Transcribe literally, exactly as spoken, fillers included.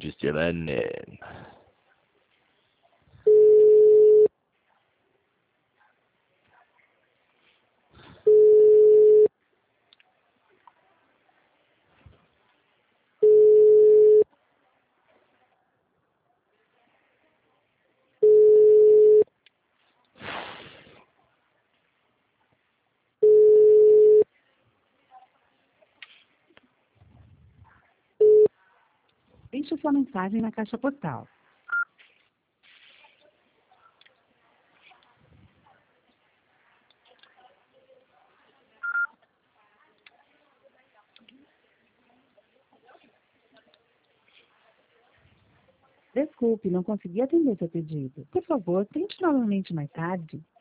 Just Lennon. Deixe sua mensagem na caixa postal. Desculpe, não consegui atender seu pedido. Por favor, tente novamente mais tarde.